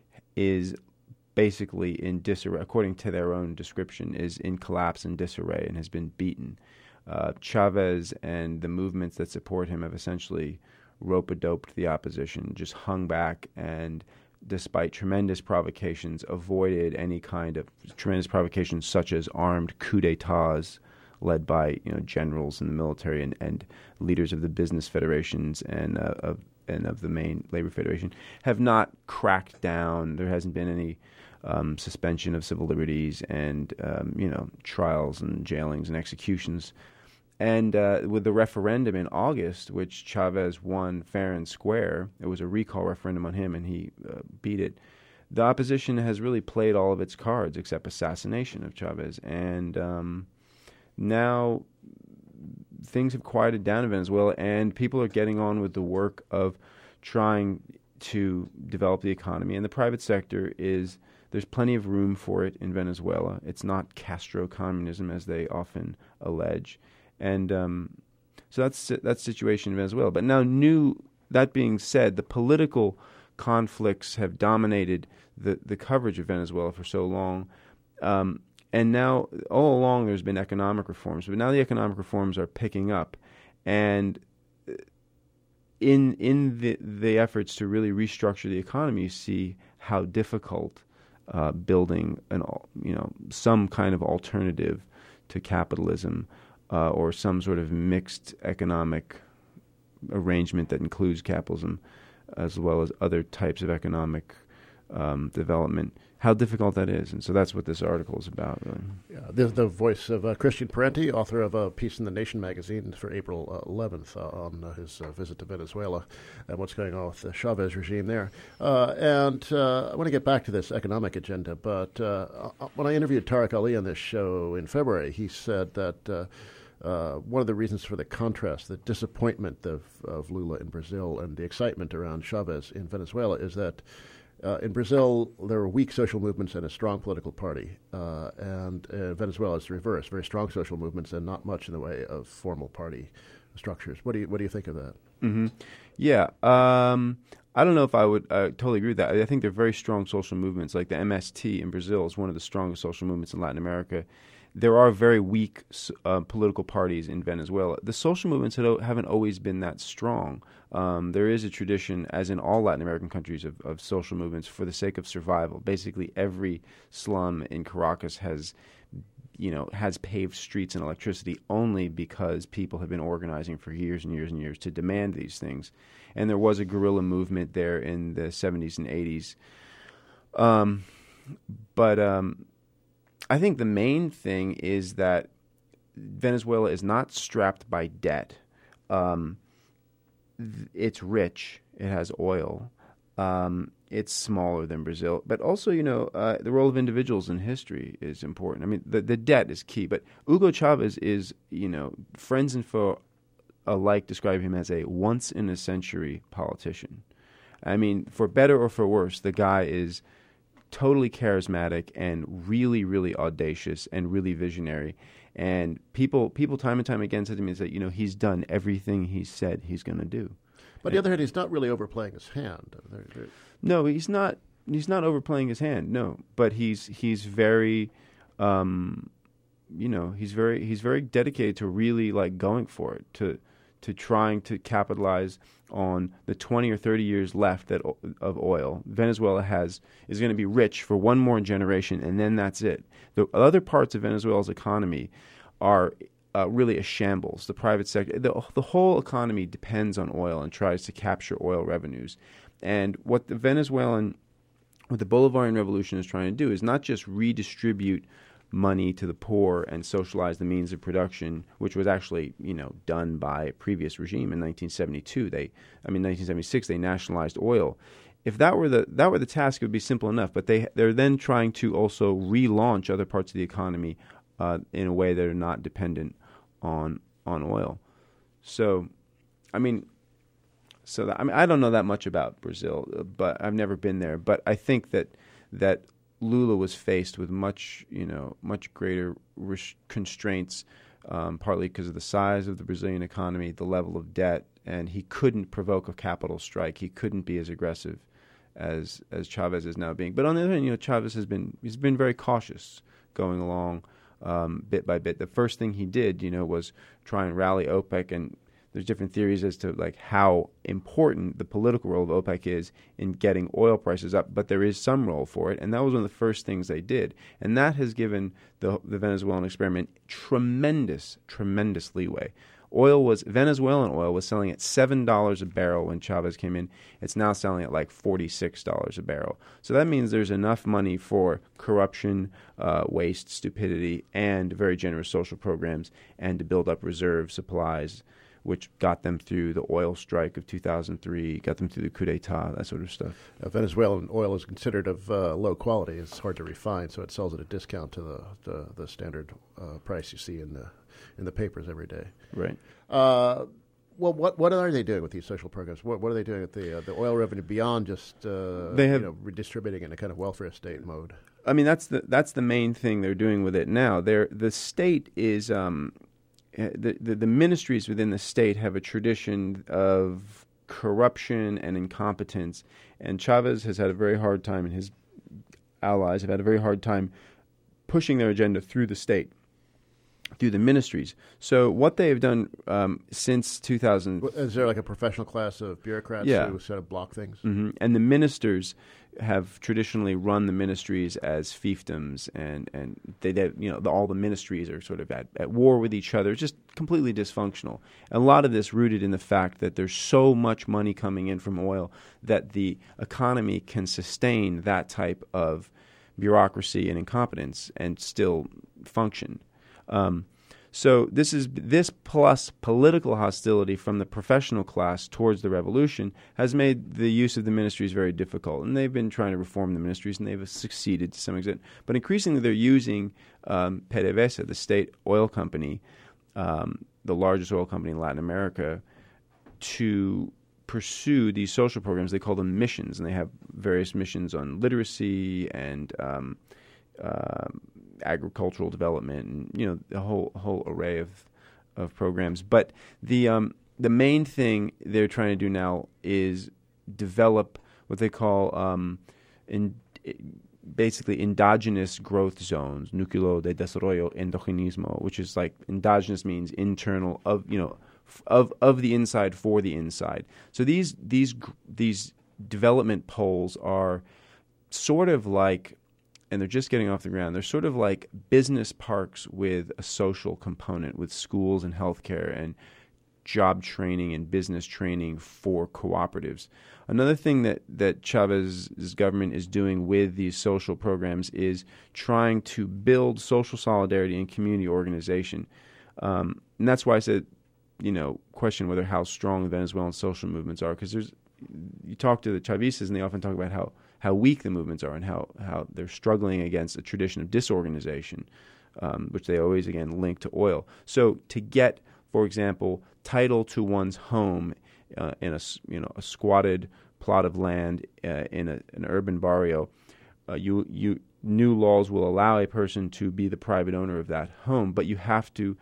is basically in disarray, according to their own description, is in collapse and disarray and has been beaten. Uh, Chavez and the movements that support him have essentially rope-a-doped the opposition, just hung back and, despite tremendous provocations, avoided any kind of tremendous provocations such as armed coups d'etats led by you know generals in the military and, and leaders of the business federations and uh, of and of the main labor federation, have not cracked down. There hasn't been any um, suspension of civil liberties and um, you know trials and jailings and executions. And uh, with the referendum in August, which Chavez won fair and square, it was a recall referendum on him and he uh, beat it. The opposition has really played all of its cards except assassination of Chavez. And um, now things have quieted down in Venezuela and people are getting on with the work of trying to develop the economy. And the private sector is, there's plenty of room for it in Venezuela. It's not Castro communism as they often allege. And um, so that's that's the situation in Venezuela. But now, new that being said, the political conflicts have dominated the, the coverage of Venezuela for so long. Um, and now, all along, there's been economic reforms. But now the economic reforms are picking up. And in in the, the efforts to really restructure the economy, you see how difficult uh, building an you know some kind of alternative to capitalism Uh, or some sort of mixed economic arrangement that includes capitalism as well as other types of economic um, development, how difficult that is. And so that's what this article is about, really. Yeah, this is the voice of uh, Christian Parenti, author of a piece in The Nation magazine for April uh, eleventh uh, on uh, his uh, visit to Venezuela and what's going on with the Chavez regime there. Uh, and uh, I want to get back to this economic agenda, but uh, when I interviewed Tariq Ali on this show in February, he said that uh, Uh, one of the reasons for the contrast, the disappointment of, of Lula in Brazil and the excitement around Chavez in Venezuela is that uh, in Brazil there are weak social movements and a strong political party, uh, and uh, Venezuela is the reverse, very strong social movements and not much in the way of formal party structures. What do you what do you think of that? Mm-hmm. Yeah, um, I don't know if I would uh, totally agree with that. I think they're very strong social movements, like the M S T in Brazil is one of the strongest social movements in Latin America. There are very weak uh, political parties in Venezuela. The social movements haven't always been that strong. Um, there is a tradition, as in all Latin American countries, of, of social movements for the sake of survival. Basically, every slum in Caracas has, you know, has paved streets and electricity only because people have been organizing for years and years and years to demand these things. And there was a guerrilla movement there in the seventies and eighties. Um, but... Um, I think the main thing is that Venezuela is not strapped by debt. Um, th- it's rich. It has oil. Um, it's smaller than Brazil. But also, you know, uh, the role of individuals in history is important. I mean, the, the debt is key. But Hugo Chavez is, you know, friends and foe alike describe him as a once-in-a-century politician. I mean, for better or for worse, the guy is totally charismatic and really, really audacious and really visionary. And people, people time and time again said to me that, you know, he's done everything he said he's going to do. But on the other hand, he's not really overplaying his hand. They're, they're... No, he's not. He's not overplaying his hand. No, but he's he's very, um, you know, he's very he's very dedicated to really like going for it, to to trying to capitalize on the twenty or thirty years left that of oil. Venezuela has is going to be rich for one more generation, and then that's it. The other parts of Venezuela's economy are uh, really a shambles. The private sector, the, the whole economy depends on oil and tries to capture oil revenues. And what the Venezuelan, what the Bolivarian Revolution is trying to do is not just redistribute money to the poor and socialize the means of production, which was actually, you know, done by a previous regime in nineteen seventy-two. They, I mean, nineteen seventy-six, they nationalized oil. If that were the that were the task, it would be simple enough. But they they're then trying to also relaunch other parts of the economy uh, in a way that are not dependent on on oil. So, I mean, so that, I mean, I don't know that much about Brazil, but I've never been there. But I think that that Lula was faced with much, you know, much greater res- constraints, um, partly because of the size of the Brazilian economy, the level of debt, and he couldn't provoke a capital strike. He couldn't be as aggressive as as Chavez is now being. But on the other hand, you know, Chavez has been he's been very cautious going along um, bit by bit. The first thing he did, you know, was try and rally OPEC, and there's different theories as to like how important the political role of OPEC is in getting oil prices up, but there is some role for it, and that was one of the first things they did, and that has given the the Venezuelan experiment tremendous, tremendous leeway. Oil was Venezuelan oil was selling at seven dollars a barrel when Chavez came in. It's now selling at like forty-six dollars a barrel. So that means there's enough money for corruption, uh, waste, stupidity, and very generous social programs, and to build up reserve supplies, which got them through the oil strike of two thousand three, got them through the coup d'etat, that sort of stuff. Uh, Venezuelan oil is considered of uh, low quality. It's hard to refine, so it sells at a discount to the the, the standard uh, price you see in the in the papers every day. Right. Uh, well, what what are they doing with these social programs? What what are they doing with the uh, the oil revenue beyond just uh, they have, you know, redistributing in a kind of welfare state mode? I mean, that's the that's the main thing they're doing with it now. They're, the state is. Um, The, the the ministries within the state have a tradition of corruption and incompetence, and Chavez has had a very hard time, and his allies have had a very hard time pushing their agenda through the state, through the ministries. So what they have done um, since two thousand... Is there like a professional class of bureaucrats yeah. who sort of block things? Mm-hmm. And the ministers have traditionally run the ministries as fiefdoms, and, and they, they you know the, all the ministries are sort of at, at war with each other. It's just completely dysfunctional. And a lot of this rooted in the fact that there's so much money coming in from oil that the economy can sustain that type of bureaucracy and incompetence and still function. Um, so this is this plus political hostility from the professional class towards the revolution has made the use of the ministries very difficult, and they've been trying to reform the ministries, and they've succeeded to some extent. But increasingly, they're using um, PDVSA, the state oil company, um, the largest oil company in Latin America, to pursue these social programs. They call them missions, and they have various missions on literacy and um, uh, agricultural development, and you know the whole whole array of of programs. But the um, the main thing they're trying to do now is develop what they call um, in, basically endogenous growth zones, núcleo de desarrollo endogenismo, which is like endogenous means internal of you know of of the inside for the inside. So these these these development poles are sort of like, and they're just getting off the ground, they're sort of like business parks with a social component, with schools and healthcare and job training and business training for cooperatives. Another thing that, that Chavez's government is doing with these social programs is trying to build social solidarity and community organization. Um, and that's why I said, you know, question whether how strong the Venezuelan social movements are, because there's, you talk to the Chavistas and they often talk about how how weak the movements are and how, how they're struggling against a tradition of disorganization, um, which they always, again, link to oil. So to get, for example, title to one's home uh, in a, you know, a squatted plot of land uh, in a, an urban barrio, uh, you you new laws will allow a person to be the private owner of that home, but you have to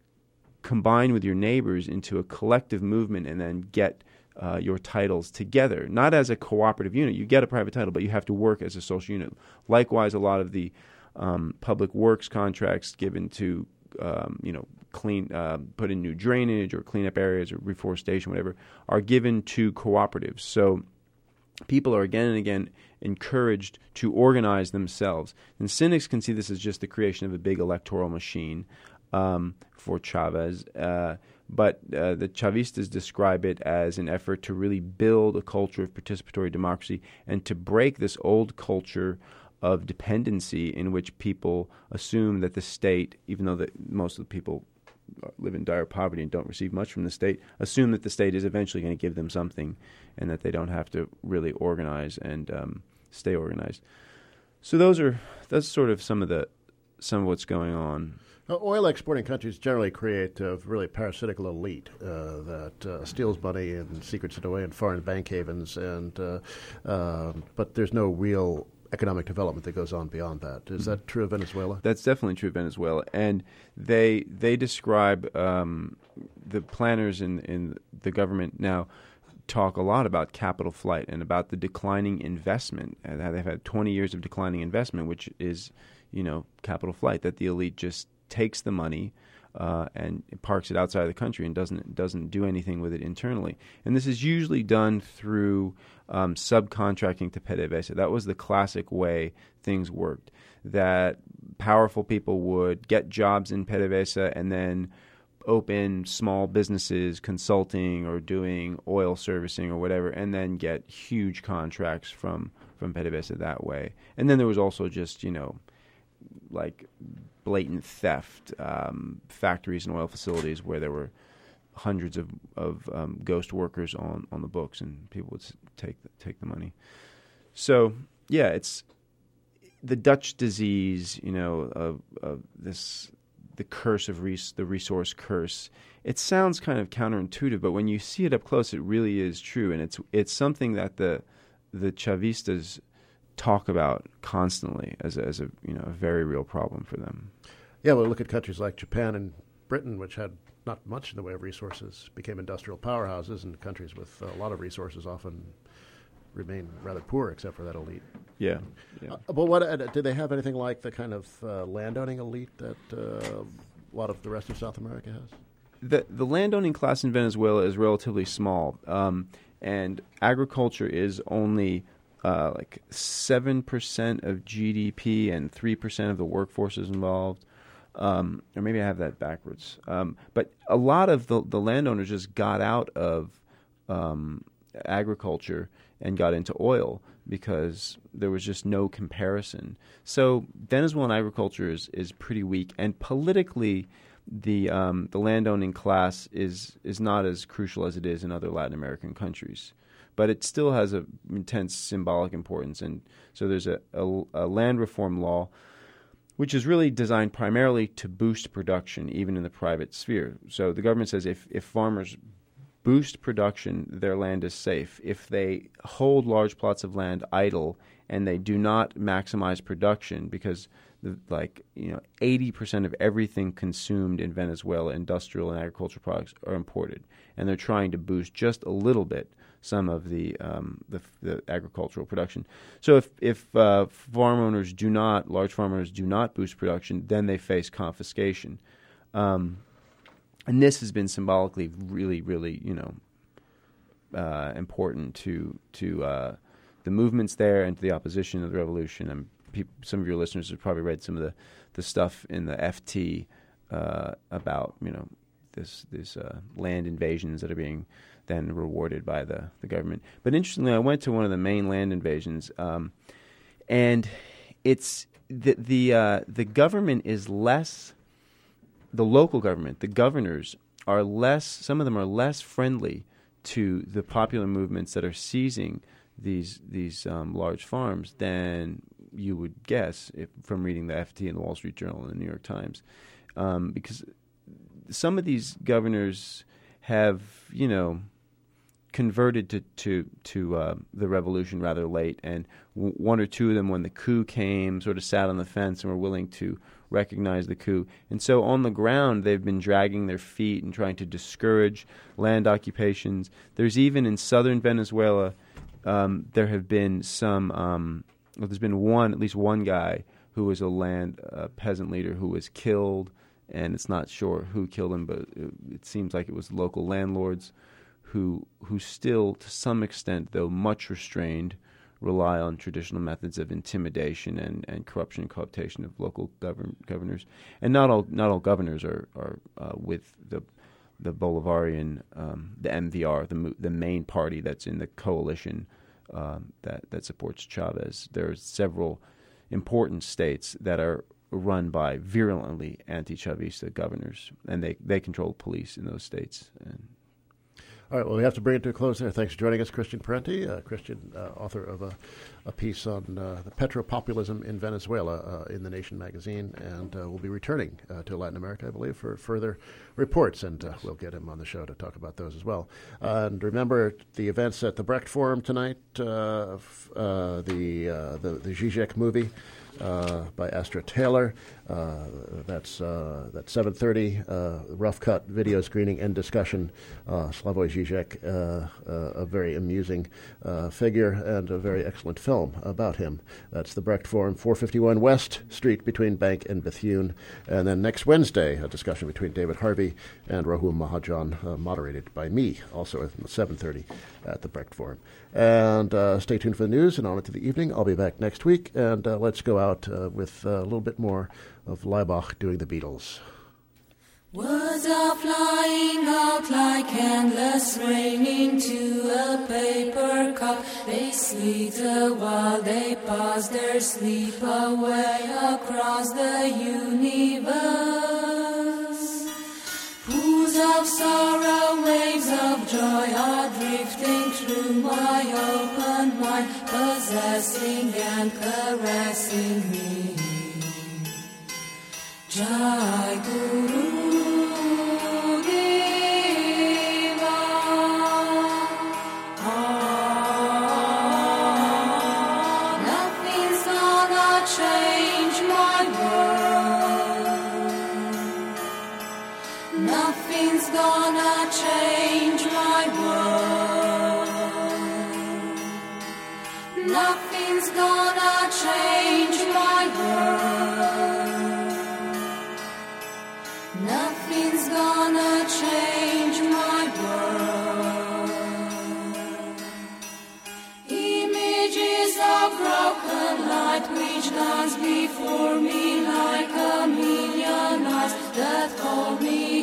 combine with your neighbors into a collective movement and then get uh, your titles together, not as a cooperative unit. You get a private title, but you have to work as a social unit. Likewise, a lot of the um, public works contracts given to um, you know clean, uh, put in new drainage or clean up areas or reforestation, whatever, are given to cooperatives. So people are again and again encouraged to organize themselves. And cynics can see this as just the creation of a big electoral machine um, for Chavez. Uh, but uh, the Chavistas describe it as an effort to really build a culture of participatory democracy and to break this old culture of dependency in which people assume that the state, even though the, most of the people live in dire poverty and don't receive much from the state, assume that the state is eventually going to give them something and that they don't have to really organize and um, stay organized. So those are that's sort of some of the some of what's going on. Uh, oil exporting countries generally create a really parasitical elite uh, that uh, steals money and secrets it away in foreign bank havens, and uh, uh, but there's no real economic development that goes on beyond that. Is that true of Venezuela? That's definitely true of Venezuela. And they they describe um, the planners in, in the government now talk a lot about capital flight and about the declining investment, and how they've had twenty years of declining investment, which is, you know, capital flight, that the elite just takes the money uh, and parks it outside of the country and doesn't doesn't do anything with it internally. And this is usually done through um, subcontracting to PDVSA. That was the classic way things worked, that powerful people would get jobs in PDVSA and then open small businesses consulting or doing oil servicing or whatever, and then get huge contracts from, from PDVSA that way. And then there was also just, you know, like blatant theft, um, factories and oil facilities where there were hundreds of, of um, ghost workers on, on the books, and people would take the, take the money. So, yeah, it's the Dutch disease, you know, of, of this, the curse of res- the resource curse. It sounds kind of counterintuitive, but when you see it up close, it really is true, and it's it's something that the the Chavistas talk about constantly as a, as a you know a very real problem for them. Yeah, well, look at countries like Japan and Britain, which had not much in the way of resources, became industrial powerhouses, and countries with a lot of resources often remain rather poor, except for that elite. Yeah. yeah. Uh, but what uh, do they have? Anything like the kind of uh, landowning elite that uh, a lot of the rest of South America has? The the landowning class in Venezuela is relatively small, um, and agriculture is only Uh, like seven percent of G D P and three percent of the workforce is involved. Um, or maybe I have that backwards. Um, but a lot of the, the landowners just got out of um, agriculture and got into oil because there was just no comparison. So Venezuelan agriculture is, is pretty weak. And politically, the um, the landowning class is is not as crucial as it is in other Latin American countries. But it still has an intense symbolic importance. And so there's a, a, a land reform law, which is really designed primarily to boost production, even in the private sphere. So the government says if, if farmers boost production, their land is safe. If they hold large plots of land idle and they do not maximize production, because the, like you know, eighty percent of everything consumed in Venezuela, industrial and agricultural products, are imported, and they're trying to boost just a little bit some of the um, the, the agricultural production. So if if uh, farm owners do not, large farm owners do not boost production, then they face confiscation. Um, and this has been symbolically really, really, you know, uh, important to to uh, the movements there and to the opposition of the revolution. And people, some of your listeners have probably read some of the, the stuff in the F T uh, about, you know, this this uh, land invasions that are being then rewarded by the, the government. But interestingly, I went to one of the main land invasions, um, and it's the the uh, the government is less. The local government, the governors, are less. Some of them are less friendly to the popular movements that are seizing these these um, large farms than you would guess if, from reading the F T and the Wall Street Journal and the New York Times, um, because some of these governors have, you know, converted to to to uh, the revolution rather late, and w- one or two of them, when the coup came, sort of sat on the fence and were willing to recognize the coup. And so on the ground, they've been dragging their feet and trying to discourage land occupations. There's even in southern Venezuela, um, there have been some. Um, well, there's been one, at least one guy who was a land uh, peasant leader who was killed, and it's not sure who killed him, but it, it seems like it was local landlords who who still, to some extent, though much restrained, rely on traditional methods of intimidation and, and corruption and cooptation of local govern, governors. And not all not all governors are are uh, with the the Bolivarian, um, the M V R, the the main party that's in the coalition um, that that supports Chavez. There are several important states that are run by virulently anti-Chavista governors, and they, they control police in those states. And all right, well, we have to bring it to a close there. Thanks for joining us, Christian Parenti, uh, Christian, uh, author of a, a piece on uh, the petropopulism in Venezuela uh, in The Nation magazine, and uh, we'll be returning uh, to Latin America, I believe, for further reports, and uh, we'll get him on the show to talk about those as well. Uh, and remember the events at the Brecht Forum tonight, uh, f- uh, the, uh, the the Zizek movie uh, by Astra Taylor. Uh, that's uh, that's seven thirty. Uh, rough cut video screening and discussion. Uh, Slavoj Žižek, uh, uh, a very amusing uh, figure and a very excellent film about him. That's the Brecht Forum, four fifty-one West Street between Bank and Bethune. And then next Wednesday, a discussion between David Harvey and Rahul Mahajan, uh, moderated by me, also at seven thirty at the Brecht Forum. And uh, stay tuned for the news and on into the evening. I'll be back next week, and uh, let's go out uh, with uh, a little bit more of Laibach doing the Beatles. Words are flying out like endless rain into a paper cup. They slither while they pass their sleep away across the universe. Pools of sorrow, waves of joy are drifting through my open mind, possessing and caressing me. Jai Guru Deva, ah, nothing's gonna change my world. Nothing's gonna change my world. Nothing's gonna change my world. Nothing's gonna change my world. Images of broken light which dance before me like a million eyes that call me